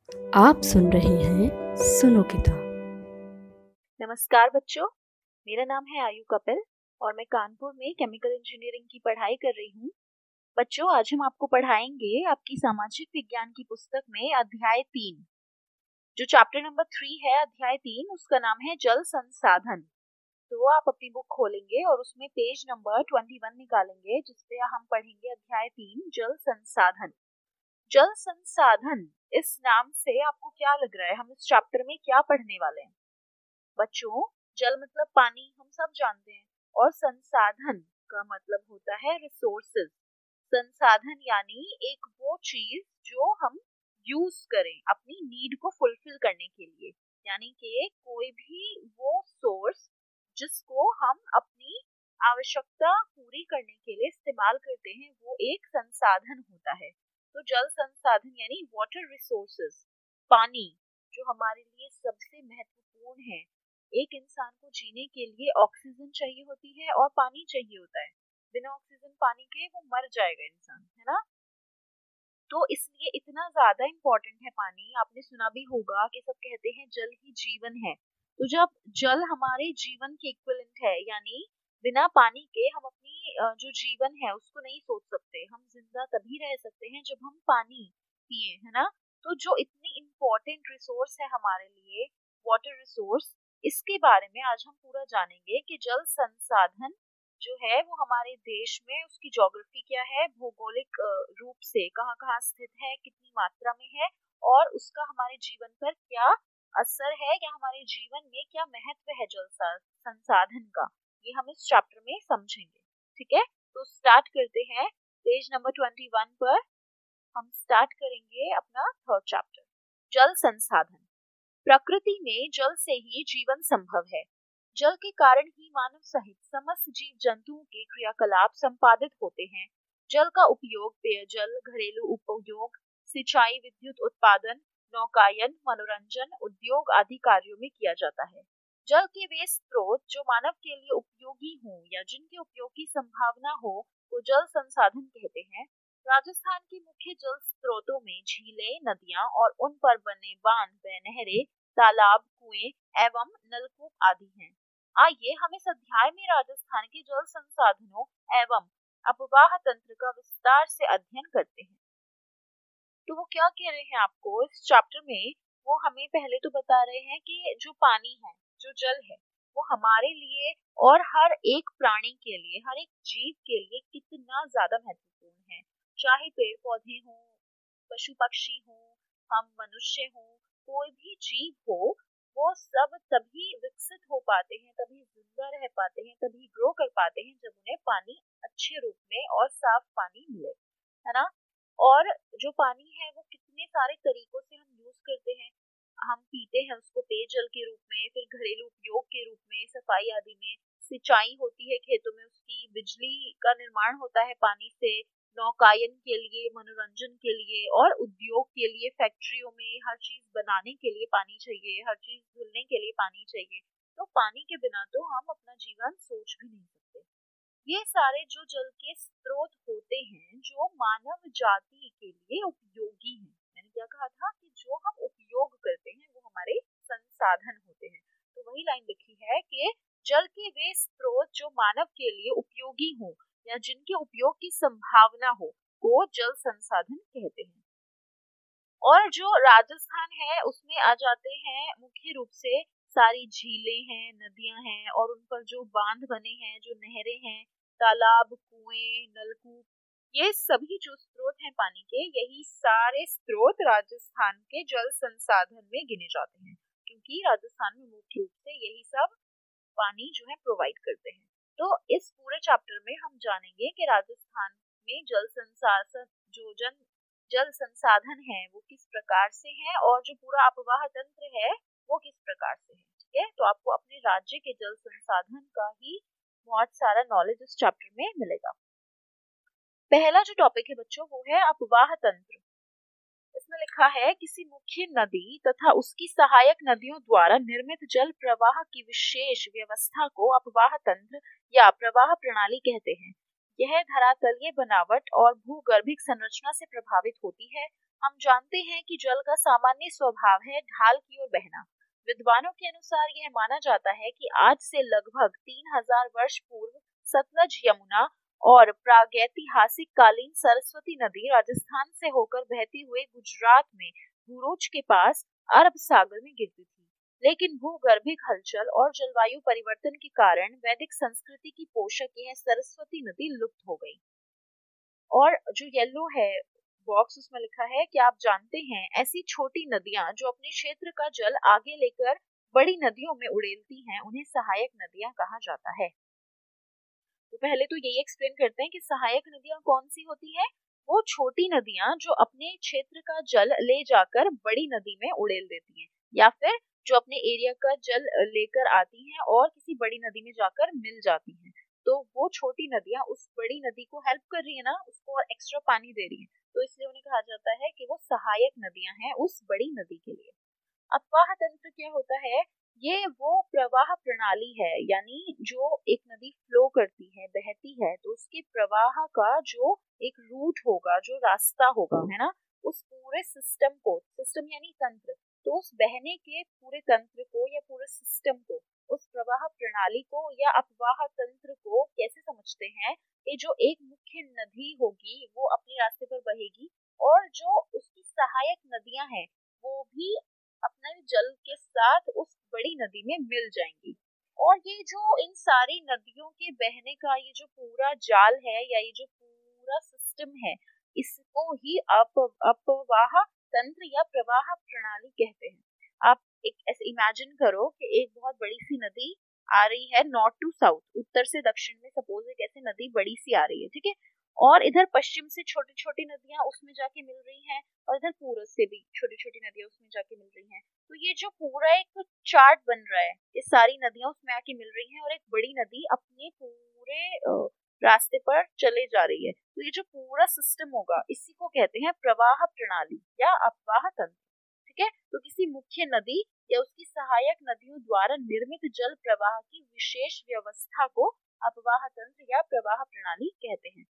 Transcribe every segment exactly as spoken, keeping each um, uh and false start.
आप सुन रहे हैं सुनो किताब। नमस्कार बच्चों, मेरा नाम है आयु कपिल और मैं कानपुर में केमिकल इंजीनियरिंग की पढ़ाई कर रही हूँ। बच्चों, आज हम आपको पढ़ाएंगे आपकी सामाजिक विज्ञान की पुस्तक में अध्याय तीन, जो चैप्टर नंबर थ्री है। अध्याय तीन, उसका नाम है जल संसाधन। तो आप अपनी बुक खोलेंगे और उसमें पेज नंबर ट्वेंटी वन निकालेंगे, जिसपे हम पढ़ेंगे अध्याय तीन, जल संसाधन। जल संसाधन, इस नाम से आपको क्या लग रहा है, हम इस चैप्टर में क्या पढ़ने वाले हैं? बच्चों, जल मतलब पानी, हम सब जानते हैं, और संसाधन का मतलब होता है रिसोर्सेज। संसाधन यानी एक वो चीज जो हम यूज करें अपनी नीड को फुलफिल करने के लिए, यानी कि कोई भी वो सोर्स जिसको हम अपनी आवश्यकता पूरी करने के लिए इस्तेमाल करते हैं, वो एक संसाधन होता है। तो जल संसाधन यानी वाटर रिसोर्सेज, पानी, जो हमारे लिए सबसे महत्वपूर्ण है। एक इंसान को जीने के लिए ऑक्सीजन चाहिए होती है और पानी चाहिए होता है। बिना ऑक्सीजन पानी के वो मर जाएगा इंसान, है ना? तो इसलिए इतना ज्यादा इम्पोर्टेंट है पानी। आपने सुना भी होगा कि सब कहते हैं जल ही जीवन है। तो जब जल हमारे जीवन के इक्विवेलेंट है, यानी बिना पानी के हम अपनी जो जीवन है उसको नहीं सोच सकते। हम जिंदा तभी रह सकते हैं जब हम पानी पिए, है ना? तो जो इतनी इम्पोर्टेंट रिसोर्स है हमारे लिए, वाटर रिसोर्स, इसके बारे में आज हम पूरा जानेंगे कि जल संसाधन जो है वो हमारे देश में उसकी ज्योग्राफी क्या है, भौगोलिक रूप से कहाँ कहाँ स्थित है, कितनी मात्रा में है, और उसका हमारे जीवन पर क्या असर है, या हमारे जीवन में क्या महत्व है जल संसाधन का, ये हम इस चैप्टर में समझेंगे। ठीक है, तो स्टार्ट करते हैं। पेज नंबर ट्वेंटी वन पर हम स्टार्ट करेंगे अपना थर्ड चैप्टर, जल संसाधन। प्रकृति में जल से ही जीवन संभव है। जल के कारण ही मानव सहित समस्त जीव जंतुओं के क्रियाकलाप संपादित होते हैं। जल का उपयोग पेयजल, घरेलू उपयोग, सिंचाई, विद्युत उत्पादन, नौकायन, मनोरंजन, उद्योग आदि कार्यों में किया जाता है। जल के वे स्रोत जो मानव के लिए उपयोगी हों या जिनके उपयोग की संभावना हो, वो जल संसाधन कहते हैं। राजस्थान के मुख्य जल स्रोतों में झीलें, नदियां और उन पर बने बांध व नहरें, तालाब, कुएं एवं नलकूप आदि हैं। आइए हम इस अध्याय में राजस्थान के जल संसाधनों एवं अपवाह तंत्र का विस्तार से अध्ययन करते हैं। तो वो क्या कह रहे हैं आपको इस चैप्टर में? वो हमें पहले तो बता रहे हैं कि जो पानी है, जो जल है, वो हमारे लिए और हर एक प्राणी के लिए, हर एक जीव के लिए कितना ज्यादा महत्वपूर्ण है। चाहे पेड़ पौधे हों, पशु पक्षी हों, हम मनुष्य हों, कोई भी जीव हो, वो सब तभी विकसित हो पाते हैं, तभी जिंदा रह पाते हैं, तभी ग्रो कर पाते हैं जब उन्हें पानी अच्छे रूप में और साफ पानी मिले, है ना? और जो पानी है वो कितने सारे तरीकों से हम यूज करते हैं। हम पीते हैं उसको पेयजल के रूप में, फिर घरेलू उपयोग के रूप में, सफाई आदि में, सिंचाई होती है खेतों में उसकी, बिजली का निर्माण होता है पानी से, नौकायन के लिए, मनोरंजन के लिए, और उद्योग के लिए, फैक्ट्रियों में हर चीज बनाने के लिए पानी चाहिए, हर चीज धुलने के लिए पानी चाहिए। तो पानी के बिना तो हम अपना जीवन सोच भी नहीं सकते। ये सारे जो जल के स्रोत होते हैं जो मानव जाति के लिए उपयोगी हैं, मैंने क्या कहा था कि जो हम उपयोग करते हैं वो हमारे संसाधन होते हैं। तो वही लाइन लिखी है कि जल के वे स्रोत जो मानव के लिए उपयोगी हो या जिनके उपयोग की संभावना हो, वो जल संसाधन कहते हैं। और जो राजस्थान है उसमें आ जाते हैं मुख्य रूप से सारी झीलें हैं, नदियां हैं, और उन पर जो बांध बने हैं, जो नहरें हैं, तालाब, कुएं, नलकूप, ये सभी जो स्रोत हैं पानी के, यही सारे स्रोत राजस्थान के जल संसाधन में गिने जाते हैं, क्योंकि राजस्थान में मुख्य रूप से यही सब पानी जो है प्रोवाइड करते हैं। तो इस पूरे चैप्टर में हम जानेंगे कि राजस्थान में जल संसाधन जो जन जल संसाधन है वो किस प्रकार से है, और जो पूरा अपवाह तंत्र है वो किस प्रकार से है। ठीक है, तो आपको अपने राज्य के जल संसाधन का ही बहुत सारा नॉलेज इस चैप्टर में मिलेगा। पहला जो टॉपिक है बच्चों वो है अपवाह तंत्र। इसमें लिखा है किसी मुख्य नदी तथा उसकी सहायक नदियों द्वारा निर्मित जल प्रवाह की विशेष व्यवस्था को अपवाह तंत्र या प्रवाह प्रणाली कहते हैं। यह धरातलीय बनावट और भूगर्भिक संरचना से प्रभावित होती है। हम जानते हैं कि जल का सामान्य स्वभाव है ढाल की ओर बहना। विद्वानों के अनुसार यह माना जाता है कि आज से लगभग तीन हजार वर्ष पूर्व सतलज, यमुना और प्रागैतिहासिक कालीन सरस्वती नदी राजस्थान से होकर बहती हुई गुजरात में भूरोज के पास अरब सागर में गिरती थी। लेकिन भूगर्भिक हलचल और जलवायु परिवर्तन के कारण वैदिक संस्कृति की पोषक यह सरस्वती नदी लुप्त हो गई। और जो येलो है बॉक्स, उसमें लिखा है कि आप जानते हैं ऐसी छोटी नदियां जो अपने क्षेत्र का जल आगे लेकर बड़ी नदियों में उड़ेलती हैं, उन्हें सहायक नदियां कहा जाता है। तो पहले तो यही एक्सप्लेन करते हैं कि सहायक नदियां कौन सी होती है। वो छोटी नदियां जो अपने क्षेत्र का जल ले जाकर बड़ी नदी में उड़ेल देती हैं, या फिर जो अपने एरिया का जल लेकर आती हैं और किसी बड़ी नदी में जाकर मिल जाती हैं। तो वो छोटी नदियां उस बड़ी नदी को हेल्प कर रही है ना, उसको और एक्स्ट्रा पानी दे रही है, तो इसलिए उन्हें कहा जाता है कि वो सहायक नदियां हैं उस बड़ी नदी के लिए। अपवाह तंत्र क्या होता है? ये वो प्रवाह प्रणाली है, यानी जो एक नदी फ्लो करती है, बहती है, तो उसके प्रवाह का जो एक रूट होगा, जो रास्ता होगा, है ना, उस पूरे सिस्टम को, सिस्टम यानी तंत्र, तो उस बहने के पूरे तंत्र को या पूरे सिस्टम को, उस प्रवाह प्रणाली को या अपवाह तंत्र को कैसे समझते हैं कि जो एक मुख्य नदी होगी वो अपने रास्ते पर बहेगी और जो उसकी सहायक नदियां हैं वो भी अपने जल के साथ उस बड़ी नदी में मिल जाएंगी। और ये जो इन सारी नदियों के बहने का ये जो पूरा जाल है या ये जो पूरा सिस्टम है, इसको ही अप अपवाह तंत्र या प्रवाह प्रणाली कहते हैं। आप एक ऐसे इमेजिन करो कि एक बहुत बड़ी सी नदी आ रही है नॉर्थ टू साउथ, उत्तर से दक्षिण में, सपोज एक ऐसे नदी बड़ी सी आ रही है, ठीक है, और इधर पश्चिम से छोटी छोटी नदियां उसमें जाके मिल रही हैं और इधर पूर्व से भी छोटी छोटी नदियां उसमें जाके मिल रही हैं। तो ये जो पूरा एक चार्ट बन रहा है, ये सारी नदियां उसमें आके मिल रही हैं और एक बड़ी नदी अपने पूरे रास्ते पर चले जा रही है। तो ये जो पूरा सिस्टम होगा इसी को कहते हैं प्रवाह प्रणाली या अपवाह तंत्र, ठीक है। तो किसी मुख्य नदी या उसकी सहायक नदियों द्वारा निर्मित जल प्रवाह की विशेष व्यवस्था को अपवाह तंत्र या प्रवाह प्रणाली कहते हैं।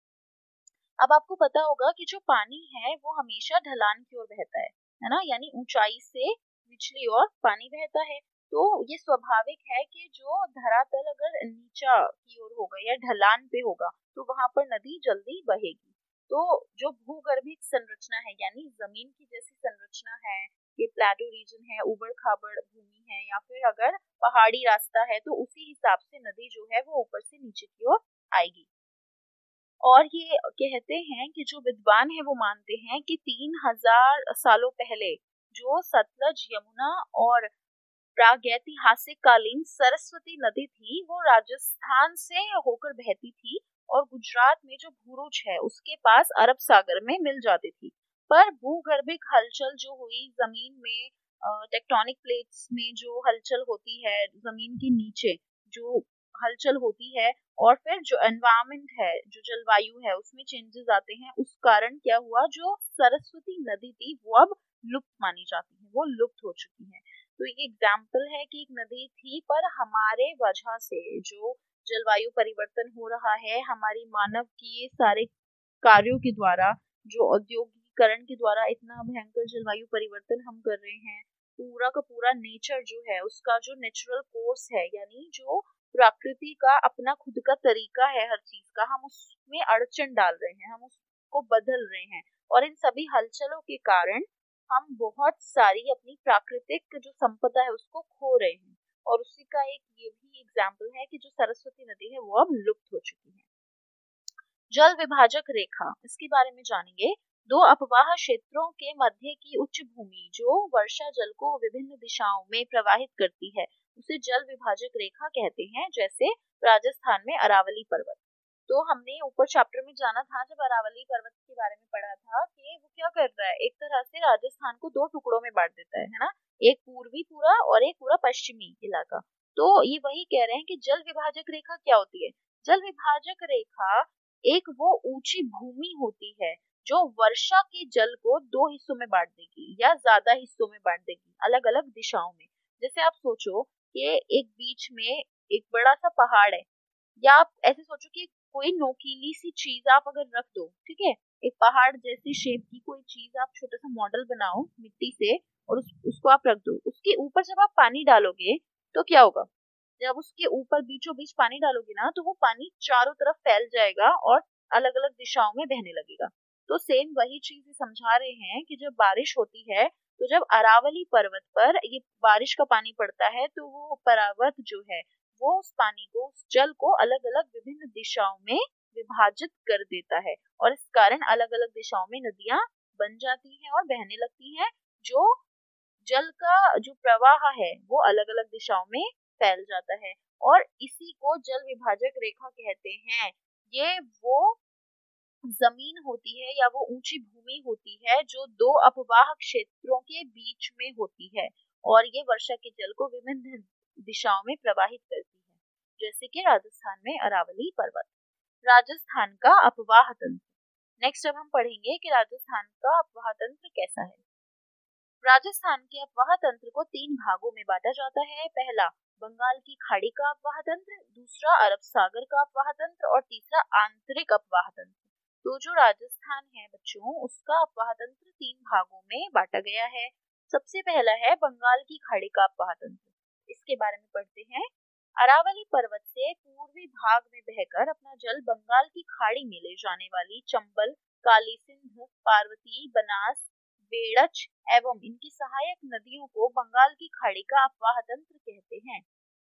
अब आपको पता होगा कि जो पानी है वो हमेशा ढलान की ओर बहता है, है ना, यानी ऊंचाई से निचली ओर पानी बहता है। तो ये स्वाभाविक है कि जो धरातल अगर नीचा की ओर होगा या ढलान पे होगा तो वहां पर नदी जल्दी बहेगी। तो जो भूगर्भिक संरचना है, यानी जमीन की जैसी संरचना है, ये प्लेटो रीजन है, उबड़ खाबड़ भूमि है, या फिर अगर पहाड़ी रास्ता है, तो उसी हिसाब से नदी जो है वो ऊपर से नीचे की ओर आएगी। और ये कहते हैं कि जो विद्वान है वो मानते हैं कि तीन हजार सालों पहले जो सतलज, यमुना और प्रागैतिहासिक कालीन सरस्वती नदी थी वो राजस्थान से होकर बहती थी और गुजरात में जो भूरोज है उसके पास अरब सागर में मिल जाती थी। पर भूगर्भिक हलचल जो हुई, जमीन में टेक्टोनिक प्लेट्स में जो हलचल होती है, जमीन के नीचे जो हलचल होती है, और फिर जो एनवायरनमेंट है, जो जलवायु है, उसमें चेंजेस आते हैं, उस कारण क्या हुआ, जो सरस्वती नदी थी वो अब लुप्त मानी जाती है, वो लुप्त हो चुकी है। तो ये एग्जाम्पल है कि एक नदी थी, पर हमारे वजह से जो जलवायु परिवर्तन हो रहा है, हमारी मानव की सारे कार्यों के द्वारा, जो औद्योगिकरण के द्वारा इतना भयंकर जलवायु परिवर्तन हम कर रहे हैं, पूरा का पूरा नेचर जो है उसका जो नेचुरल कोर्स है, यानी जो प्रकृति का अपना खुद का तरीका है हर चीज का, हम उसमें अड़चन डाल रहे हैं, हम उसको बदल रहे हैं, और इन सभी हलचलों के कारण हम बहुत सारी अपनी प्राकृतिक जो संपदा है उसको खो रहे हैं। और उसी का एक ये भी एग्जाम्पल है कि जो सरस्वती नदी है वो अब लुप्त हो चुकी है। जल विभाजक रेखा, इसके बारे में जानेंगे। दो अपवाह क्षेत्रों के मध्य की उच्च भूमि जो वर्षा जल को विभिन्न दिशाओं में प्रवाहित करती है उसे जल विभाजक रेखा कहते हैं, जैसे राजस्थान में अरावली पर्वत। तो हमने ऊपर चैप्टर में जाना था जब अरावली पर्वत के बारे में पढ़ा था कि वो क्या कर रहा है, एक तरह से राजस्थान को दो टुकड़ों में बांट देता है, है ना, एक पूर्वी पूरा और एक पूरा पश्चिमी इलाका। तो ये वही कह रहे हैं कि जल विभाजक रेखा क्या होती है। जल विभाजक रेखा एक वो ऊंची भूमि होती है जो वर्षा के जल को दो हिस्सों में बांट देगी या ज्यादा हिस्सों में बांट देगी, अलग अलग दिशाओं में। जैसे आप सोचो कि एक बीच में एक बड़ा सा पहाड़ है, या आप ऐसे सोचो कि कोई नोकीली सी चीज आप अगर रख दो, ठीक है, एक पहाड़ जैसी शेप की कोई चीज आप छोटा सा मॉडल बनाओ मिट्टी से और उस, उसको आप रख दो, उसके ऊपर जब आप पानी डालोगे तो क्या होगा, जब उसके ऊपर बीचों बीच पानी डालोगे ना तो वो पानी चारों तरफ फैल जाएगा और अलग अलग दिशाओं में बहने लगेगा। तो सेम वही चीज समझा रहे हैं कि जब बारिश होती है तो जब अरावली पर्वत पर ये बारिश का पानी पड़ता है तो वो पर्वत जो है वो उस पानी को, उस जल को अलग अलग विभिन्न दिशाओं में विभाजित कर देता है और इस कारण अलग अलग दिशाओं में नदियां बन जाती हैं और बहने लगती हैं। जो जल का जो प्रवाह है वो अलग अलग दिशाओं में फैल जाता है और इसी को जल विभाजक रेखा कहते हैं। ये वो जमीन होती है या वो ऊंची भूमि होती है जो दो अपवाह क्षेत्रों के बीच में होती है और ये वर्षा के जल को विभिन्न दिशाओं में प्रवाहित करती है, जैसे कि राजस्थान में अरावली पर्वत। राजस्थान का अपवाह तंत्र। नेक्स्ट अब हम पढ़ेंगे कि राजस्थान का अपवाह तंत्र कैसा है। राजस्थान के अपवाह तंत्र को तीन भागों में बांटा जाता है। पहला बंगाल की खाड़ी का अपवाह तंत्र, दूसरा अरब सागर का अपवाह तंत्र और तीसरा आंतरिक अपवाह तंत्र। तो जो राजस्थान है बच्चों, उसका अपवाह तंत्र तीन भागों में बांटा गया है। सबसे पहला है बंगाल की खाड़ी का अपवाह तंत्र, इसके बारे में पढ़ते हैं। अरावली पर्वत से पूर्वी भाग में बहकर अपना जल बंगाल की खाड़ी में ले जाने वाली चंबल, काली सिंध, पार्वती, बनास, बेड़च एवं इनकी सहायक नदियों को बंगाल की खाड़ी का अपवाह तंत्र कहते हैं।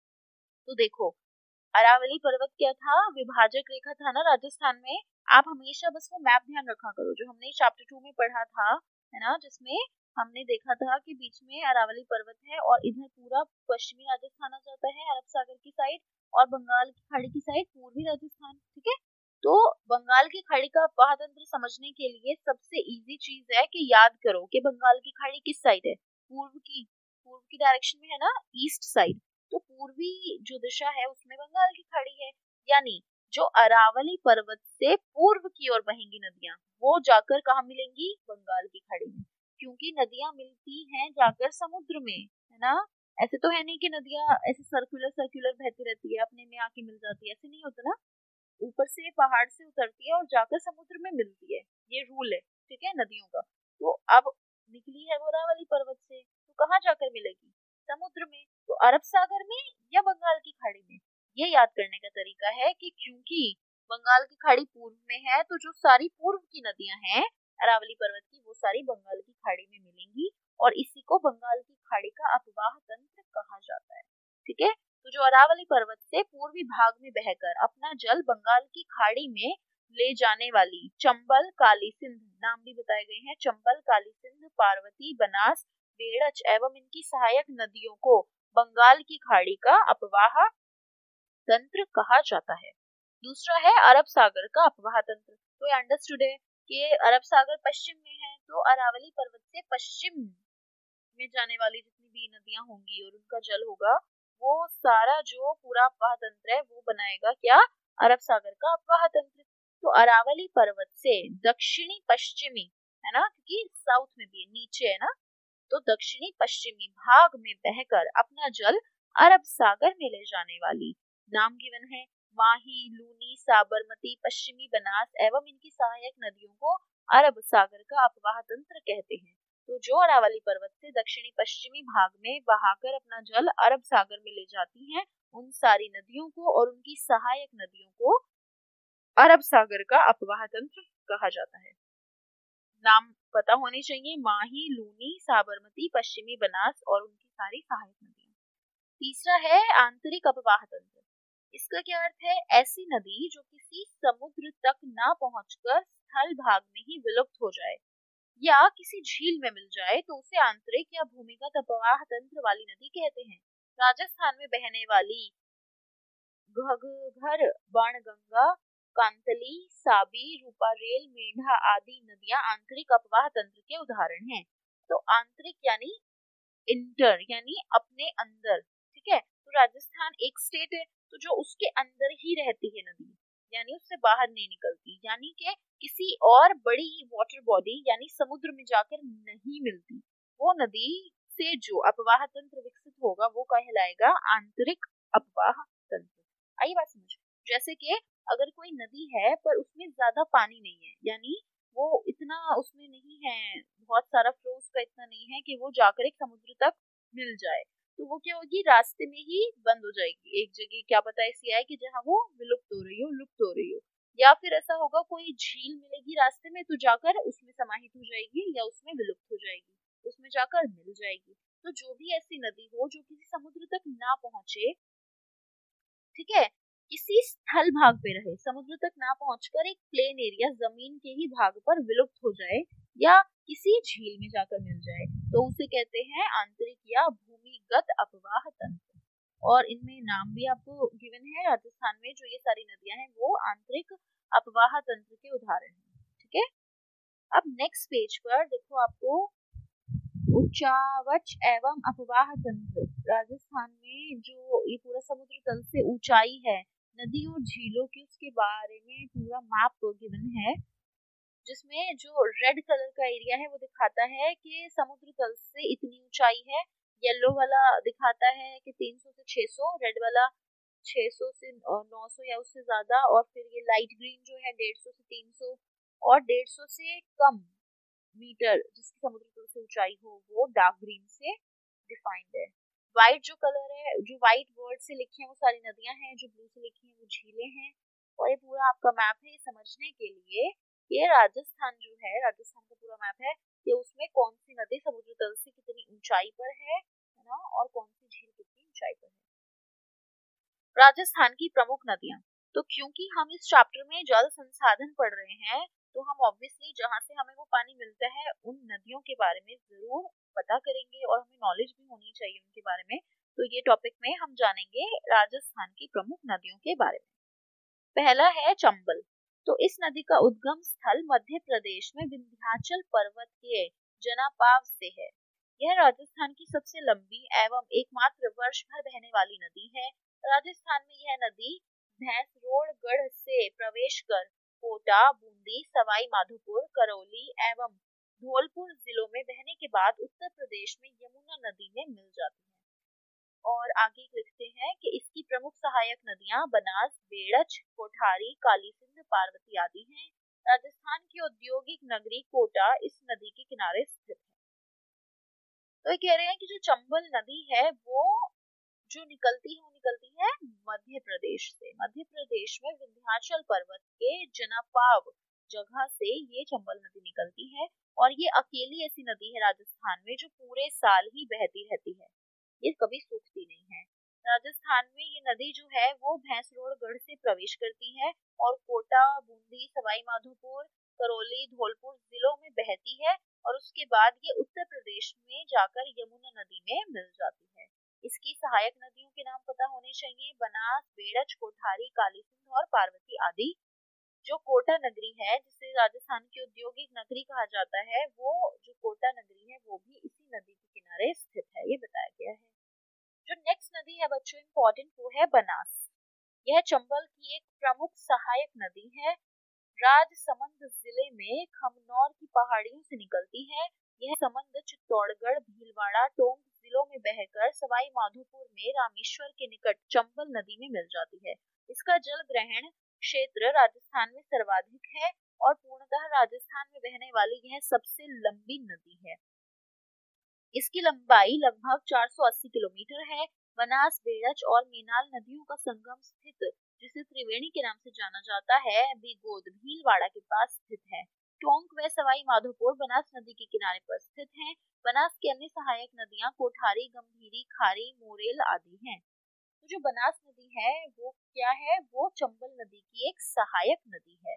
तो देखो, अरावली पर्वत क्या था, विभाजक रेखा था ना राजस्थान में। आप हमेशा बस वो मैप ध्यान रखा करो जो हमने चैप्टर टू में पढ़ा था, है ना, जिसमें हमने देखा था कि बीच में अरावली पर्वत है और इधर पूरा पश्चिमी राजस्थान आ जाता है अरब सागर की साइड और बंगाल की खाड़ी की साइड पूर्वी राजस्थान, ठीक है। तो बंगाल की खाड़ी का अपवाह तंत्र समझने के लिए सबसे इजी चीज है कि याद करो कि बंगाल की खाड़ी किस साइड है, पूर्व की, पूर्व की डायरेक्शन में है ना, ईस्ट साइड। तो पूर्वी जो दिशा है उसमें बंगाल की खाड़ी है, यानी जो अरावली पर्वत से पूर्व की ओर बहेंगी नदियां वो जाकर कहाँ मिलेंगी, बंगाल की खाड़ी में, क्योंकि नदियां मिलती हैं जाकर समुद्र में, है ना। ऐसे तो है नहीं कि नदियां ऐसे सर्कुलर सर्कुलर बहती रहती है अपने में आके मिल जाती है, ऐसे नहीं होता ना। ऊपर से पहाड़ से उतरती है और जाकर समुद्र में मिलती है, ये रूल है, ठीक है, नदियों का। तो अब निकली है वो अरावली पर्वत से तो कहाँ जाकर मिलेगी, समुद्र में। तो अरब सागर में या बंगाल की खाड़ी में, ये याद करने का तरीका है कि क्योंकि बंगाल की खाड़ी पूर्व में है तो जो सारी पूर्व की नदियां हैं अरावली पर्वत की वो सारी बंगाल की खाड़ी में मिलेंगी और इसी को बंगाल की खाड़ी का अपवाह तंत्र कहा जाता है, ठीक है। तो जो अरावली पर्वत से पूर्वी भाग में बहकर अपना जल बंगाल की खाड़ी में ले जाने वाली चंबल, काली सिंध, नाम भी बताए गए हैं, चंबल, काली सिंध, पार्वती, बनास, बेड़च एवं इनकी सहायक नदियों को बंगाल की खाड़ी का अपवाह तंत्र कहा जाता है। दूसरा है अरब सागर का अपवाह तंत्र। तो अंडरस्टूड है कि अरब सागर पश्चिम में है, तो अरावली पर्वत से पश्चिम में जाने वाली जितनी भी नदियां होंगी और उनका जल होगा वो सारा जो पूरा अपवाह तंत्र है वो बनाएगा क्या, अरब सागर का अपवाह तंत्र। तो अरावली पर्वत से दक्षिणी पश्चिमी, है ना, क्योंकि साउथ में भी है, नीचे है ना, तो दक्षिणी पश्चिमी भाग में बहकर अपना जल अरब सागर में ले जाने वाली, नाम गिवन है, माही, लूनी, साबरमती, पश्चिमी बनास एवं इनकी सहायक नदियों को अरब सागर का अपवाह तंत्र कहते हैं। तो जो अरावली पर्वत से दक्षिणी पश्चिमी भाग में बहाकर अपना जल अरब सागर में ले जाती हैं उन सारी नदियों को और उनकी सहायक नदियों को अरब सागर का अपवाह तंत्र कहा जाता है। नाम पता होने चाहिए, माही, लूनी, साबरमती, पश्चिमी बनास और उनकी सारी सहायक नदियां। तीसरा है आंतरिक अपवाह तंत्र। इसका क्या अर्थ है, ऐसी नदी जो किसी समुद्र तक ना पहुंचकर स्थल भाग में ही विलुप्त हो जाए या किसी झील में मिल जाए तो उसे आंतरिक या भूमिगत अपवाह तंत्र वाली नदी कहते हैं। राजस्थान में बहने वाली घग्गर, बाणगंगा, कांतली, साबी, रूपारेल, मेंढा आदि नदियां आंतरिक अपवाह तंत्र के उदाहरण हैं। तो आंतरिक यानी इंटर यानी अपने अंदर, ठीक है। तो राजस्थान एक स्टेट है तो जो उसके अंदर ही रहती है नदी, यानी उससे बाहर नहीं निकलती, यानी कि किसी और बड़ी वाटर बॉडी यानी समुद्र में जाकर नहीं मिलती, वो नदी से जो अपवाह तंत्र विकसित होगा वो कहलाएगा आंतरिक अपवाह तंत्र। आई बात समझ। जैसे कि अगर कोई नदी है पर उसमें ज्यादा पानी नहीं है, यानी वो इतना उसमें नहीं है, बहुत सारा फ्लो उसका इतना नहीं है कि वो जाकर एक समुद्र तक मिल जाए, तो वो क्या होगी, रास्ते में ही बंद हो जाएगी एक जगह, क्या पता ऐसी आए कि जहाँ वो विलुप्त हो रही हो, लुप्त हो रही हो, या फिर ऐसा होगा कोई झील मिलेगी रास्ते में तो जाकर उसमें समाहित हो जाएगी या उसमें विलुप्त हो जाएगी, उसमें जाकर मिल जाएगी। तो जो भी ऐसी नदी हो जो किसी समुद्र तक ना पहुंचे, ठीक है, किसी स्थल भाग पे रहे, समुद्र तक ना पहुंचकर एक प्लेन एरिया जमीन के ही भाग पर विलुप्त हो जाए या किसी झील में जाकर मिल जाए, तो उसे कहते हैं आंतरिक या भूमिगत अपवाह तंत्र। और इनमें नाम भी आपको गिवन है, राजस्थान में जो ये सारी नदियां हैं वो आंतरिक अपवाह तंत्र के उदाहरण हैं। ठीक है, अब नेक्स्ट पेज पर देखो, आपको उच्चावच एवं अपवाह तंत्र, राजस्थान में जो ये पूरा समुद्र तल से ऊंचाई है, नदी और झीलों की, उसके बारे में पूरा मैप गिवन है, जिसमें जो रेड कलर का एरिया है वो दिखाता है कि समुद्र तल से इतनी ऊंचाई है, येलो वाला दिखाता है कि तीन सौ से छह सौ, रेड वाला छह सौ से नौ सौ या उससे ज्यादा, और फिर ये लाइट ग्रीन जो है डेढ़ सौ से तीन सौ, और डेढ़ सौ से कम मीटर जिसकी समुद्र तल से ऊंचाई हो वो डार्क ग्रीन से डिफाइंड है। व्हाइट जो कलर है, जो व्हाइट वर्ड से लिखे हैं वो सारी नदियां हैं, जो ब्लू से लिखी हैं वो झीलें हैं, और ये पूरा आपका मैप है, ये समझने के लिए ये राजस्थान जो है, राजस्थान का पूरा मैप है, कि उसमें कौन सी नदी समुद्र तल से कितनी ऊंचाई पर है, है ना, और कौन सी झील कितनी ऊंचाई पर है। राजस्थान की प्रमुख नदियां, तो क्योंकि हम इस चैप्टर में जल संसाधन पढ़ रहे हैं, तो हम ऑब्वियसली जहां से हमें वो पानी मिलता है उन नदियों के बारे में जरूर पता करेंगे, और हमें नॉलेज भी होनी चाहिए उनके बारे में। तो ये टॉपिक में हम जानेंगे राजस्थान की प्रमुख नदियों के बारे में। पहला है चंबल, तो इस नदी का उद्गम स्थल मध्य प्रदेश में विंध्याचल पर्वत के जनापाव से है। यह राजस्थान की सबसे लंबी एवं एकमात्र वर्ष भर बहने वाली नदी है। राजस्थान में यह नदी भैंसरोड़गढ़ से प्रवेश कर कोटा, बूंदी, सवाई माधोपुर, करौली एवं धौलपुर जिलों में बहने के बाद उत्तर प्रदेश में यमुना नदी में मिल जाती है। और आगे लिखते हैं कि इसकी प्रमुख सहायक नदियां बनास, बेड़च, कोठारी, कालीसिंध, पार्वती आदि हैं। राजस्थान की औद्योगिक नगरी कोटा इस नदी के किनारे स्थित है। तो ये कह रहे हैं कि जो चंबल नदी है वो जो निकलती है वो निकलती है मध्य प्रदेश से। मध्य प्रदेश में विंध्याचल पर्वत के जनापाव जगह से ये चंबल नदी निकलती है, और ये अकेली ऐसी नदी है राजस्थान में जो पूरे साल ही बहती रहती है, ये कभी सूखती नहीं है। राजस्थान में ये नदी जो है वो भैंसरोड़गढ़ से प्रवेश करती है और कोटा, बूंदी, सवाई माधोपुर, करौली, धौलपुर जिलों में बहती है, और उसके बाद ये उत्तर प्रदेश में जाकर यमुना नदी में मिल जाती है। इसकी सहायक नदियों के नाम पता होने चाहिए, बनास, बेड़च, कोठारी, कालीसिंध और पार्वती आदि। जो कोटा नगरी है, जिसे राजस्थान की औद्योगिक नगरी कहा जाता है, वो जो कोटा नगरी है वो भी इसी नदी के किनारे स्थित है, ये बताया गया है। जो नेक्स्ट नदी है बच्चों इम्पोर्टेंट, वो है बनास। यह चंबल की एक प्रमुख सहायक नदी है। राजसमंद जिले में खमनौर की पहाड़ियों से निकलती है। यह समंद चित्तौड़गढ़, भीलवाड़ा, टोंक जिलों में बहकर सवाई माधोपुर में रामेश्वर के निकट चंबल नदी में मिल जाती है। इसका जल ग्रहण क्षेत्र राजस्थान में सर्वाधिक है, और पूर्णतः राजस्थान में बहने वाली यह सबसे लंबी नदी है। इसकी लंबाई लगभग चार सौ अस्सी किलोमीटर है। बनास, बेड़च और मेनाल नदियों का संगम स्थित, जिसे त्रिवेणी के नाम से जाना जाता है, बिगोद भीलवाड़ा के पास स्थित है। टोंक व सवाई माधोपुर बनास नदी के किनारे पर स्थित हैं। बनास की अन्य सहायक नदियां कोठारी, गंभीरी, खारी, मोरेल आदि हैं। तो जो बनास नदी है वो क्या है, वो चंबल नदी की एक सहायक नदी है।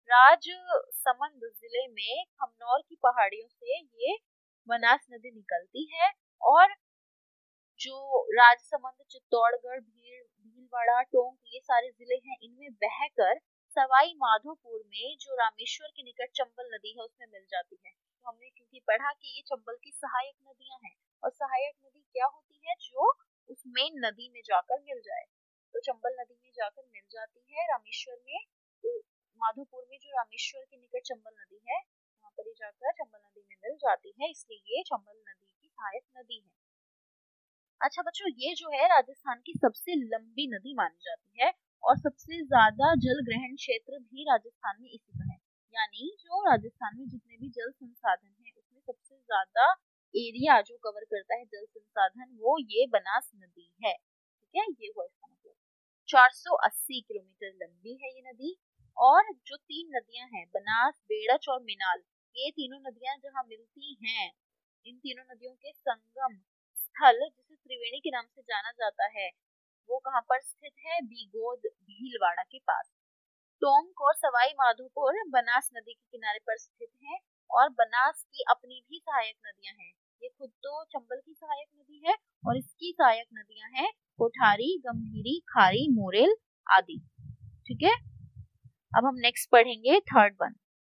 राजसमंद जिले में खमनौर की पहाड़ियों से ये बनास नदी निकलती है, और जो राजसमंद, चित्तौड़गढ़, भील भीलवाड़ा, टोंक ये सारे जिले हैं, इनमें बहकर सवाई माधोपुर में जो रामेश्वर के निकट चंबल नदी है उसमें मिल जाती है। तो हमने क्योंकि पढ़ा कि ये चंबल की सहायक नदियां हैं, और सहायक नदी क्या होती है, जो उस मेन नदी में जाकर मिल जाए। तो चंबल नदी में जाकर मिल जाती है रामेश्वर में, तो माधोपुर में जो रामेश्वर के निकट चंबल नदी है वहां पर जाकर चंबल नदी में मिल जाती है, इसलिए ये चंबल नदी की सहायक नदी है। अच्छा बच्चों, ये जो है राजस्थान की सबसे लंबी नदी मानी जाती है, और सबसे ज्यादा जल ग्रहण क्षेत्र भी राजस्थान में इसी का है। यानी जो राजस्थान में जितने भी जल संसाधन है उसमें सबसे ज्यादा एरिया जो कवर करता है जल संसाधन वो ये बनास नदी है। ठीक है, ये हुआ इसका मतलब। चार सौ अस्सी किलोमीटर लंबी है ये नदी। और जो तीन नदियां हैं बनास, बेड़च और मिनाल, ये तीनों नदियां जहाँ मिलती हैं, इन तीनों नदियों के संगम स्थल जिसे त्रिवेणी के नाम से जाना जाता है वो कहाँ पर स्थित है? बीगोद भीलवाड़ा के पास। टोंक और सवाई माधोपुर बनास नदी के किनारे पर स्थित है। और बनास की अपनी भी सहायक नदियां हैं। ये खुद तो चंबल की सहायक नदी है और इसकी सहायक नदियां हैं कोठारी, गंभीरी, खारी, मोरेल आदि। ठीक है, अब हम नेक्स्ट पढ़ेंगे थर्ड वन।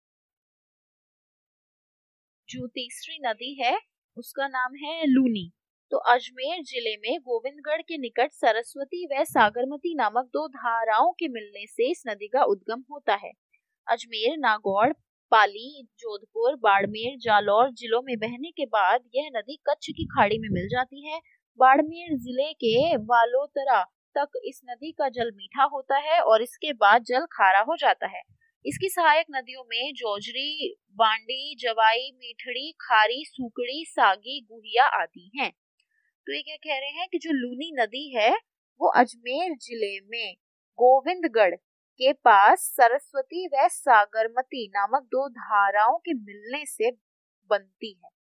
जो तीसरी नदी है उसका नाम है लूनी। तो अजमेर जिले में गोविंदगढ़ के निकट सरस्वती व सागरमती नामक दो धाराओं के मिलने से इस नदी का उद्गम होता है। अजमेर, नागौर, पाली, जोधपुर, बाड़मेर, जालौर जिलों में बहने के बाद यह नदी कच्छ की खाड़ी में मिल जाती है। बाड़मेर जिले के बालोतरा तक इस नदी का जल मीठा होता है और इसके बाद जल खारा हो जाता है। इसकी सहायक नदियों में जोजरी, बांडी, जवाई, मीठड़ी, खारी, सूकड़ी, सागी, गुहिया आदि हैं। तो ये क्या कह रहे हैं कि जो लूनी नदी है वो अजमेर जिले में गोविंदगढ़ के पास सरस्वती व सागरमती नामक दो धाराओं के मिलने से बनती है।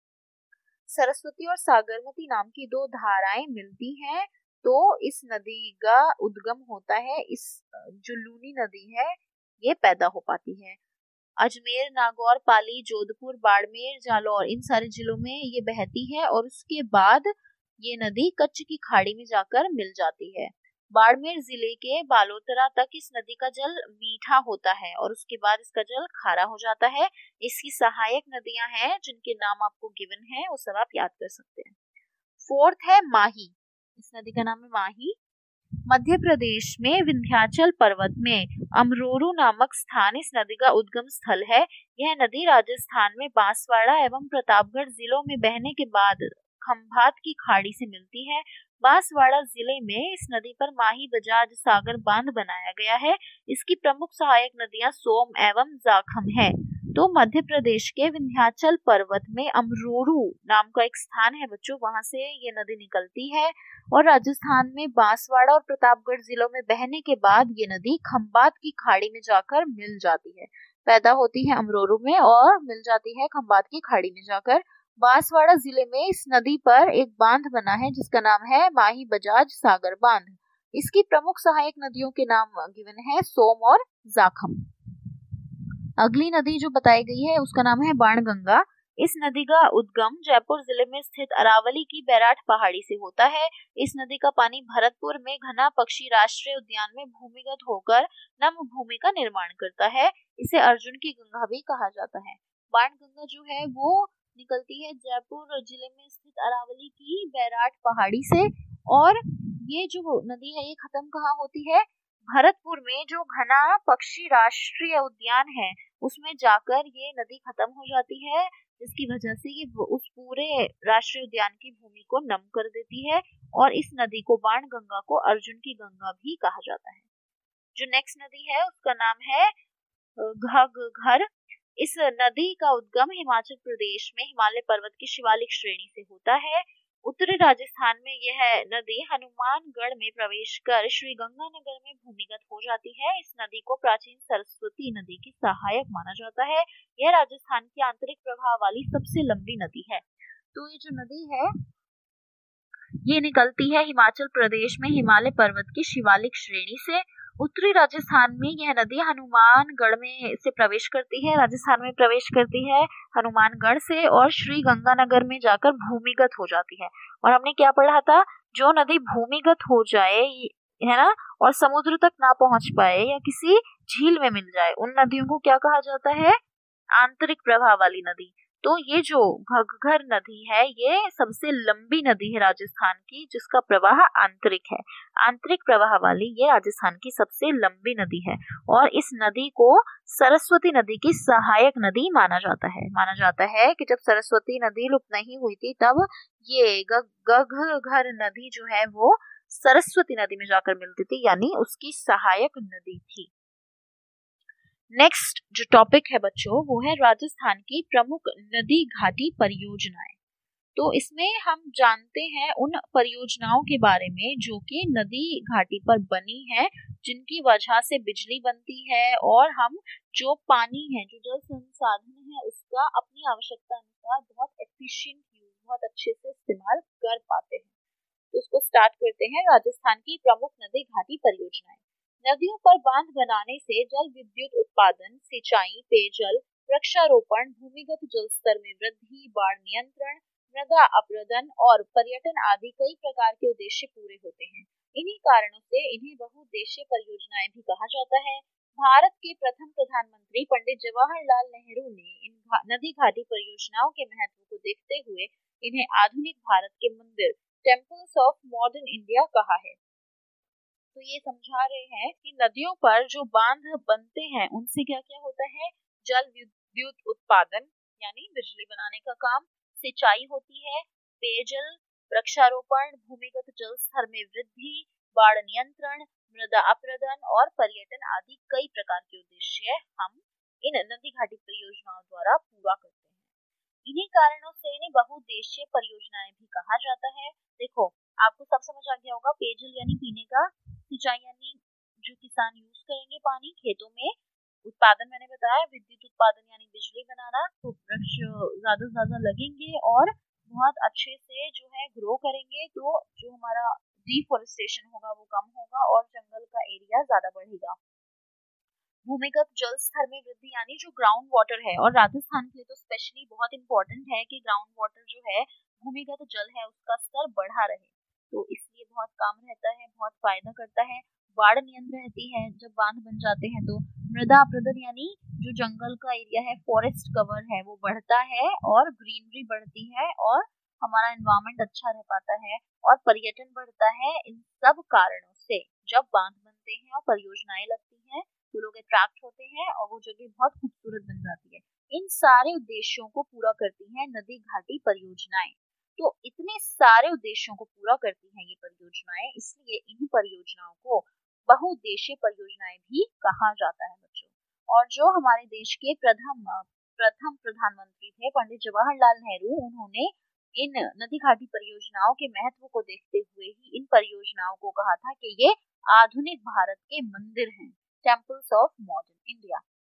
सरस्वती और सागरमती नाम की दो धाराएं मिलती हैं तो इस नदी का उद्गम होता है। इस जो लूनी नदी है ये पैदा हो पाती है। अजमेर, नागौर, पाली, जोधपुर, बाड़मेर, जालौर इन सारे जिलों में ये बहती है और उसके बाद ये नदी कच्छ की खाड़ी में जाकर मिल जाती है। बाड़मेर जिले के बालोतरा तक इस नदी का जल मीठा होता है और उसके बाद इसका जल खारा हो जाता है। इसकी सहायक नदियां हैं जिनके नाम आपको गिवन है, वो सब आप याद कर सकते हैं। फोर्थ है माही। इस नदी का नाम है माही। मध्य प्रदेश में विंध्याचल पर्वत में अमरोरू नामक स्थान इस नदी का उद्गम स्थल है। यह नदी राजस्थान में बांसवाड़ा एवं प्रतापगढ़ जिलों में बहने के बाद खंभात की खाड़ी से मिलती है। बांसवाड़ा जिले में इस नदी पर माही बजाज सागर बांध बनाया गया है। इसकी प्रमुख सहायक नदियां सोम एवं जाखम है। तो मध्य प्रदेश के विंध्याचल पर्वत में अमरोरू नाम का एक स्थान है बच्चों, वहां से ये नदी निकलती है और राजस्थान में बांसवाड़ा और प्रतापगढ़ जिलों में बहने के बाद ये नदी खंभात की खाड़ी में जाकर मिल जाती है। पैदा होती है अमरोरू में और मिल जाती है खंभात की खाड़ी में जाकर। बांसवाड़ा जिले में इस नदी पर एक बांध बना है जिसका नाम है माही बजाज सागर बांध। इसकी प्रमुख सहायक नदियों के नाम गिवन है सोम और जाखम। अगली नदी जो बताई गई है उसका नाम है बाणगंगा। इस नदी का उद्गम जयपुर जिले में स्थित अरावली की बैराठ पहाड़ी से होता है। इस नदी का पानी भरतपुर में घना पक्षी राष्ट्रीय उद्यान में भूमिगत होकर नम भूमि का निर्माण करता है। इसे अर्जुन की गंगा भी कहा जाता है। बाणगंगा जो है वो निकलती है जयपुर जिले में स्थित अरावली की बैराठ पहाड़ी से और ये जो नदी है ये खत्म कहाँ होती है? भरतपुर में जो घना पक्षी राष्ट्रीय उद्यान है उसमें जाकर ये नदी खत्म हो जाती है, जिसकी वजह से ये उस पूरे राष्ट्रीय उद्यान की भूमि को नम कर देती है और इस नदी को बाणगंगा को अर्जुन की गंगा भी कहा जाता है। जो नेक्स्ट नदी है उसका नाम है घग्घर। इस नदी का उद्गम हिमाचल प्रदेश में हिमालय पर्वत की शिवालिक श्रेणी से होता है। उत्तरी राजस्थान में यह नदी हनुमानगढ़ में प्रवेश कर श्री गंगानगर में भूमिगत हो जाती है। इस नदी को प्राचीन सरस्वती नदी की सहायक माना जाता है। यह राजस्थान की आंतरिक प्रवाह वाली सबसे लंबी नदी है। तो ये जो नदी है ये निकलती है हिमाचल प्रदेश में हिमालय पर्वत की शिवालिक श्रेणी से। उत्तरी राजस्थान में यह नदी हनुमानगढ़ में से प्रवेश करती है, राजस्थान में प्रवेश करती है हनुमानगढ़ से और श्री गंगानगर में जाकर भूमिगत हो जाती है। और हमने क्या पढ़ा था, जो नदी भूमिगत हो जाए है ना और समुद्र तक ना पहुंच पाए या किसी झील में मिल जाए उन नदियों को क्या कहा जाता है? आंतरिक प्रवाह वाली नदी। तो ये जो घग्घर नदी है ये सबसे लंबी नदी है राजस्थान की जिसका प्रवाह आंतरिक है। आंतरिक प्रवाह वाली ये राजस्थान की सबसे लंबी नदी है और इस नदी को सरस्वती नदी की सहायक नदी माना जाता है। माना जाता है कि जब सरस्वती नदी लुप्त नहीं हुई थी तब ये घग्घर नदी जो है वो सरस्वती नदी में जाकर मिलती थी, यानी उसकी सहायक नदी थी। नेक्स्ट जो टॉपिक है बच्चों वो है राजस्थान की प्रमुख नदी घाटी परियोजनाएं। तो इसमें हम जानते हैं उन परियोजनाओं के बारे में जो कि नदी घाटी पर बनी है, जिनकी वजह से बिजली बनती है और हम जो पानी है, जो जल संसाधन है, उसका अपनी आवश्यकता अनुसार बहुत एफिशिएंट यूज, बहुत अच्छे से इस्तेमाल कर पाते हैं। तो उसको स्टार्ट करते हैं। राजस्थान की प्रमुख नदी घाटी परियोजनाएं। नदियों पर बांध बनाने से जल विद्युत उत्पादन, सिंचाई, पेयजल, वृक्षारोपण, भूमिगत जल स्तर में वृद्धि, बाढ़ नियंत्रण, मृदा अपरदन और पर्यटन आदि कई प्रकार के उद्देश्य पूरे होते हैं। इन्हीं कारणों से इन्हें बहुउद्देशीय परियोजनाएं भी कहा जाता है। भारत के प्रथम प्रधानमंत्री पंडित जवाहरलाल नेहरू ने इन घा, नदी घाटी परियोजनाओं के महत्व को देखते हुए इन्हें आधुनिक भारत के मंदिर, टेम्पल्स ऑफ मॉडर्न इंडिया कहा है। तो ये समझा रहे हैं कि नदियों पर जो बांध बनते हैं उनसे क्या क्या होता है, जल विद्युत उत्पादन यानी बिजली बनाने का काम, सिंचाई होती है, पेयजल, वृक्षारोपण, भूमिगत जल स्तर में वृद्धि, बाढ़ नियंत्रण, मृदा अपरदन और पर्यटन आदि कई प्रकार के उद्देश्य हम इन नदी घाटी परियोजनाओं द्वारा पूरा करते हैं। इन्हीं कारणों से इन्हें बहुउद्देशीय परियोजनाएं भी कहा जाता है। देखो आपको सब समझ आ गया होगा, पेयजल यानी पीने का, सिंचाई यानी जो किसान यूज करेंगे पानी खेतों में, उत्पादन मैंने बताया विद्युत उत्पादन यानी बिजली बनाना, तो वृक्ष ज्यादा से ज्यादा लगेंगे और बहुत अच्छे से जो है ग्रो करेंगे, तो जो हमारा डिफोरेस्टेशन होगा वो कम होगा और जंगल का एरिया ज्यादा बढ़ेगा। भूमिगत जल स्तर में वृद्धि यानी जो ग्राउंड वाटर है, और राजस्थान के लिए तो स्पेशली बहुत इंपॉर्टेंट है कि ग्राउंड वाटर जो है, भूमिगत जल है, उसका स्तर बढ़ा रहे, तो इसलिए बहुत काम रहता है, बहुत फायदा करता है। बाढ़ नियंत्रण रहती है, जब बांध बन जाते हैं तो मृदा अपरदन यानी जो जंगल का एरिया है, फॉरेस्ट कवर है, वो बढ़ता है और ग्रीनरी बढ़ती है और हमारा एनवायरमेंट अच्छा रह पाता है और पर्यटन बढ़ता है। इन सब कारणों से जब बांध बनते हैं और परियोजनाएं लगती हैं तो लोग अट्रैक्ट होते हैं और वो जगह बहुत खूबसूरत बन जाती है। इन सारे उद्देश्यों को पूरा करती हैं नदी घाटी परियोजनाएं। तो इतने सारे उद्देश्यों को पूरा करती हैं ये परियोजनाएं, इसलिए इन परियोजनाओं को बहुउद्देशीय परियोजनाएं भी कहा जाता है बच्चों। और जो हमारे देश के प्रथम प्रथम प्रधानमंत्री थे पंडित जवाहरलाल नेहरू, उन्होंने इन नदी घाटी परियोजनाओं के महत्व को देखते हुए ही इन परियोजनाओं को कहा था कि ये आधुनिक भारत के मंदिर हैं, temples of modern India.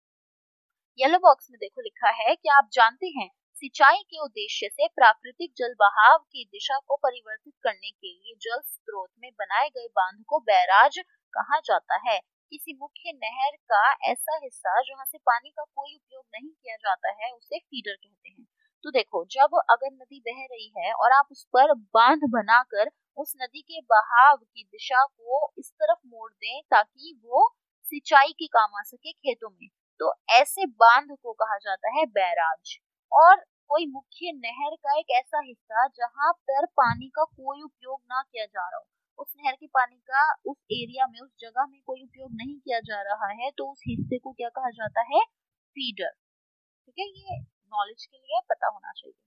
Yellow box में देखो लिखा है कि आप जानते हैं सिंचाई के उद्देश्य से प्राकृतिक जल बहाव की दिशा को परिवर्तित करने के लिए जल स्रोत में बनाए गए बांध को बैराज कहा जाता है। किसी मुख्य नहर का ऐसा हिस्सा जहां से पानी का कोई उपयोग नहीं किया जाता है उसे फीडर कहते हैं। तो देखो, जब अगर नदी बह रही है और आप उस पर बांध बनाकर उस नदी के बहाव की दिशा को इस तरफ मोड़ दें ताकि वो सिंचाई के काम आ सके खेतों में, तो ऐसे बांध को कहा जाता है बैराज। और कोई मुख्य नहर का एक ऐसा हिस्सा जहां पर पानी का कोई उपयोग ना किया जा रहा हो, उस नहर के पानी का उस एरिया में, उस जगह में कोई उपयोग नहीं किया जा रहा है, तो उस हिस्से को क्या कहा जाता है, फीडर। ठीक है, ये नॉलेज के लिए पता होना चाहिए।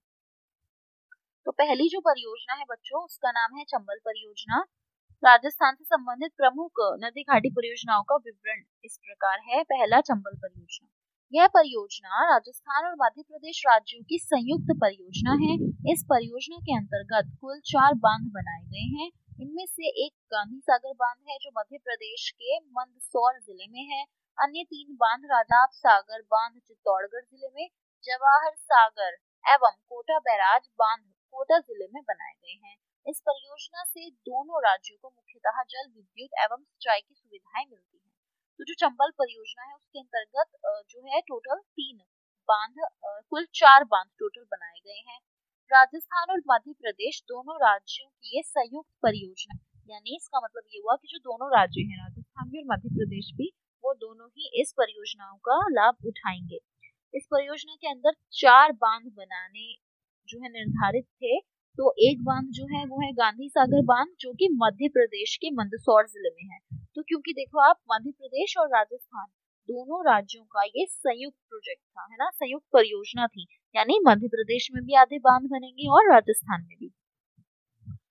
तो पहली जो परियोजना है बच्चों, उसका नाम है चंबल परियोजना। राजस्थान से संबंधित प्रमुख नदी घाटी परियोजनाओं का विवरण इस प्रकार है। पहला, चंबल परियोजना। यह परियोजना राजस्थान और मध्य प्रदेश राज्यों की संयुक्त परियोजना है। इस परियोजना के अंतर्गत कुल चार बांध बनाए गए हैं। इनमें से एक गांधी सागर बांध है जो मध्य प्रदेश के मंदसौर जिले में है। अन्य तीन बांध राजाप सागर बांध चित्तौड़गढ़ जिले में, जवाहर सागर एवं कोटा बैराज बांध कोटा जिले में बनाए गए हैं। इस परियोजना से दोनों राज्यों को मुख्यतः जल विद्युत एवं सिंचाई की सुविधाएं मिलती हैं। तो जो चंबल परियोजना है उसके अंतर्गत जो है टोटल तीन बांध, कुल चार बांध टोटल बनाए गए हैं। राजस्थान और मध्य प्रदेश दोनों राज्यों की ये संयुक्त परियोजना, यानी इसका मतलब ये हुआ कि जो दोनों राज्य हैं, राजस्थान भी और मध्य प्रदेश भी, वो दोनों ही इस परियोजनाओं का लाभ उठाएंगे। इस परियोजना के अंदर चार बांध बनाने जो है निर्धारित थे। तो एक बांध जो है वो है गांधी सागर बांध जो कि मध्य प्रदेश के मंदसौर जिले में है। तो क्योंकि देखो आप, मध्य प्रदेश और राजस्थान दोनों राज्यों का ये संयुक्त प्रोजेक्ट था, है ना, संयुक्त परियोजना थी, यानी मध्य प्रदेश में भी आधे बांध बनेंगे और राजस्थान में भी।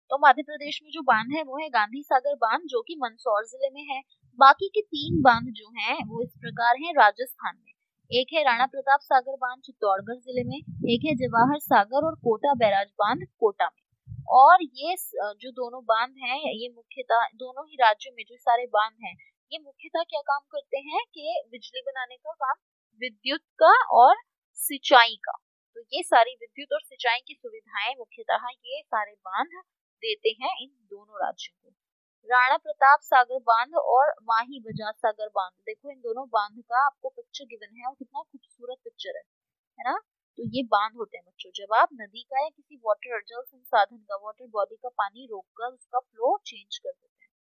तो मध्य प्रदेश में जो बांध है वो है गांधी सागर बांध, जो कि मंदसौर जिले में है। बाकी के तीन बांध जो हैं वो इस प्रकार हैं राजस्थान में। एक है राणा प्रताप सागर बांध चित्तौड़गढ़ जिले में, एक है जवाहर सागर और कोटा बैराज बांध कोटा में। और ये जो दोनों बांध हैं ये मुख्यतः दोनों ही राज्यों में जो सारे बांध हैं ये मुख्यतः क्या काम करते हैं कि बिजली बनाने का काम, विद्युत का और सिंचाई का। तो ये सारी विद्युत और सिंचाई की सुविधाएं मुख्यतः ये सारे बांध देते हैं इन दोनों राज्यों को। राणा प्रताप सागर बांध और माही बजाज सागर बांध, देखो इन दोनों बांध का आपको पिक्चर गिवन है और कितना खूबसूरत पिक्चर है, है ना। तो ये बांध होते हैं बच्चों, जब आप नदी का या किसी वाटर जल संसाधन का वाटर बॉडी का पानी रोककर उसका फ्लो चेंज कर देते हैं।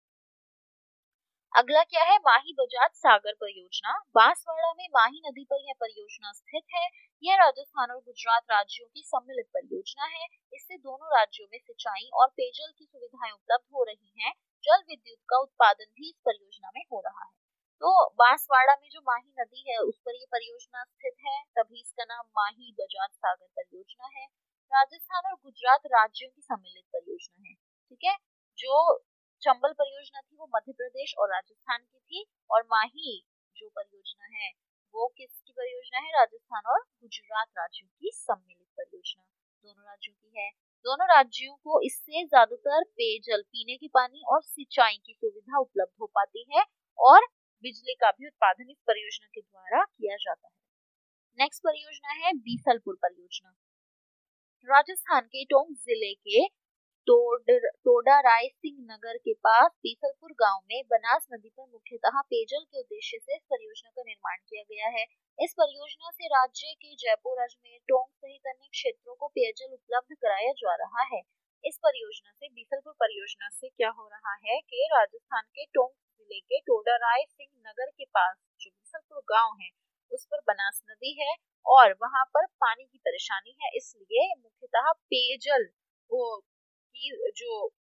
अगला क्या है, माही बजाज सागर परियोजना। बांसवाड़ा में माही नदी पर यह परियोजना स्थित है। यह राजस्थान और गुजरात राज्यों की सम्मिलित परियोजना है। इससे दोनों राज्यों में सिंचाई और पेयजल की सुविधाएं उपलब्ध हो रही हैं। जल विद्युत का उत्पादन भी इस परियोजना में हो रहा है। तो बांसवाड़ा में जो माही नदी है उस पर ये परियोजना स्थित है, तभी इसका नाम माही बजाज सागर परियोजना है। राजस्थान और गुजरात राज्यों की सम्मिलित परियोजना है, ठीक है। जो चंबल परियोजना थी वो मध्य प्रदेश और राजस्थान की थी, और माही जो परियोजना है वो किसकी परियोजना है, राजस्थान और गुजरात राज्यों की सम्मिलित परियोजना, दोनों राज्यों की है। दोनों राज्यों को इससे ज्यादातर पेयजल, पीने के पानी और सिंचाई की सुविधा उपलब्ध हो पाती है, और बिजली का भी उत्पादन इस परियोजना के द्वारा किया जाता है। नेक्स्ट परियोजना है बीसलपुर परियोजना। राजस्थान के टोंक जिले के टोडा राय सिंह नगर के पास बीसलपुर गांव में बनास नदी पर मुख्यतः पेयजल के उद्देश्य से इस परियोजना का निर्माण किया गया है। इस परियोजना से राज्य के जयपुर, अजमेर, टोंक सहित अन्य क्षेत्रों को पेयजल उपलब्ध कराया जा रहा है। इस परियोजना से बीसलपुर परियोजना से क्या हो रहा है कि राजस्थान के टोंक जिले के टोडा राय सिंह नगर के पास जो बीसलपुर गाँव है उस पर बनास नदी है और वहां पर पानी की परेशानी है, इसलिए मुख्यतः पेयजल वो की जो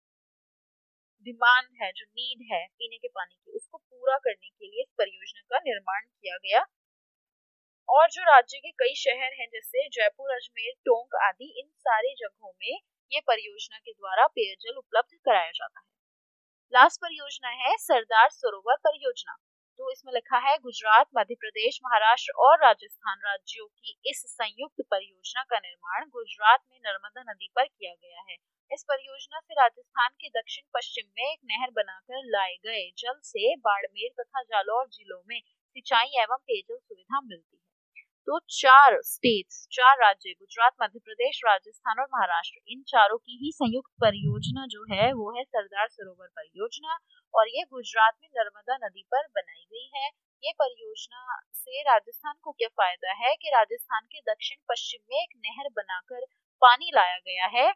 डिमांड है, जो नीड है पीने के पानी की, उसको पूरा करने के लिए इस परियोजना का निर्माण किया गया। और जो राज्य के कई शहर हैं जैसे जयपुर, अजमेर, टोंक आदि, इन सारे जगहों में ये परियोजना के द्वारा पेयजल उपलब्ध कराया जाता है। लास्ट परियोजना है सरदार सरोवर परियोजना। तो इसमें लिखा है गुजरात, मध्य प्रदेश, महाराष्ट्र और राजस्थान राज्यों की इस संयुक्त परियोजना का निर्माण गुजरात में नर्मदा नदी पर किया गया है। इस परियोजना से राजस्थान के दक्षिण पश्चिम में एक नहर बनाकर लाए गए जल से बाड़मेर तथा जालौर जिलों में सिंचाई एवं पेयजल सुविधा मिलती है। तो चार स्टेट्स, चार राज्य, गुजरात, मध्य प्रदेश, राजस्थान और महाराष्ट्र, इन चारों की ही संयुक्त परियोजना जो है वो है सरदार सरोवर परियोजना, और ये गुजरात में नर्मदा नदी पर बनाई गई है। ये परियोजना से राजस्थान को क्या फायदा है कि राजस्थान के दक्षिण पश्चिम में एक नहर बनाकर पानी लाया गया है,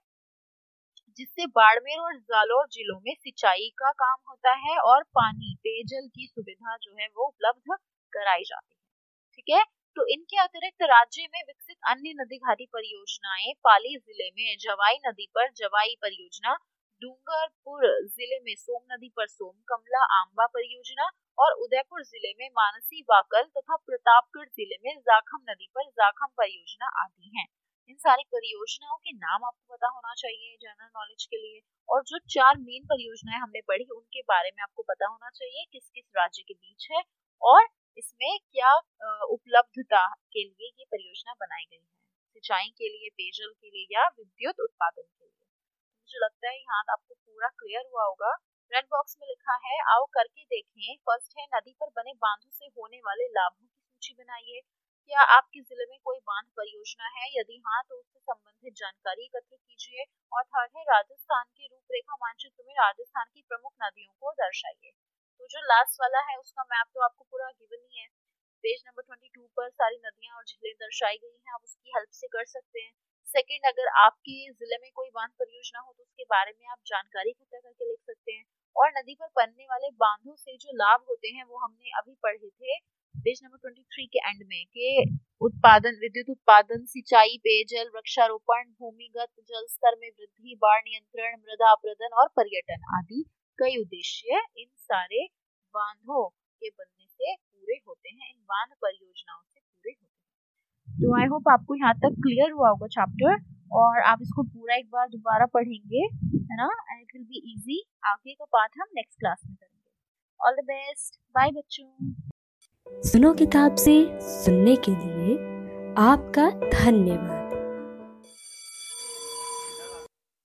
जिससे बाड़मेर और जालौर जिलों में सिंचाई का काम होता है और पानी, पेयजल की सुविधा जो है वो उपलब्ध कराई जाती है, ठीक है। तो इनके अतिरिक्त राज्य में विकसित अन्य नदी घाटी परियोजनाएं पाली जिले में जवाई नदी पर जवाई परियोजना, डूंगरपुर जिले में सोम नदी पर सोम कमला आंबा परियोजना और उदयपुर जिले में मानसी वाकल तथा प्रतापगढ़ जिले में जाखम नदी पर जाखम परियोजना आदि हैं। इन सारी परियोजनाओं के नाम आपको पता होना चाहिए जनरल नॉलेज के लिए, और जो चार मेन परियोजनाएं हमने पढ़ी उनके बारे में आपको पता होना चाहिए किस किस राज्य के बीच है और इसमें क्या उपलब्धता के लिए ये परियोजना बनाई गई है, सिंचाई के लिए, पेयजल के लिए या विद्युत उत्पादन के लिए। मुझे लगता है यहाँ आपको पूरा क्लियर हुआ होगा। रेड बॉक्स में लिखा है आओ करके देखें। फर्स्ट है नदी पर बने बांधों से होने वाले लाभों की सूची बनाइए। क्या आपके जिले में कोई बांध परियोजना है? यदि हाँ तो उससे संबंधित जानकारी एकत्र कीजिए। और थर्ड है राजस्थान के रूपरेखा मानचित्र में राजस्थान की प्रमुख नदियों को दर्शाइए। तो जो लास्ट वाला है उसका मैप तो आपको पूरा गिवन ही है, पेज नंबर बाईस पर सारी नदियां और झीलें दर्शाई गई हैं, आप उसकी हेल्प से कर सकते हैं। सेकंड, अगर आपके जिले में कोई बांध परियोजना हो तो उसके बारे में आप जानकारी इकट्ठा करके लिख सकते हैं। और नदी पर बनने वाले बांधों से जो लाभ होते हैं वो हमने अभी पढ़े थे पेज नंबर तेईस के एंड में, के उत्पादन, विद्युत उत्पादन, सिंचाई, पेयजल, वृक्षारोपण, भूमिगत जल स्तर में वृद्धि, बाढ़ नियंत्रण, मृदा अपरदन और पर्यटन आदि कई उद्देश्य इन सारे बांधों के बनने से पूरे होते हैं, इन बांध परियोजनाओं से पूरे होते हैं। तो आई होप आपको यहाँ तक क्लियर हुआ होगा चैप्टर। और आप इसको पूरा एक बार दोबारा पढ़ेंगे, है ना, and it will be easy. आगे का पार्ट हम नेक्स्ट क्लास में करेंगे। ऑल द बेस्ट, बाय बच्चों। सुनो किताब से सुनने के लिए आपका धन्यवाद।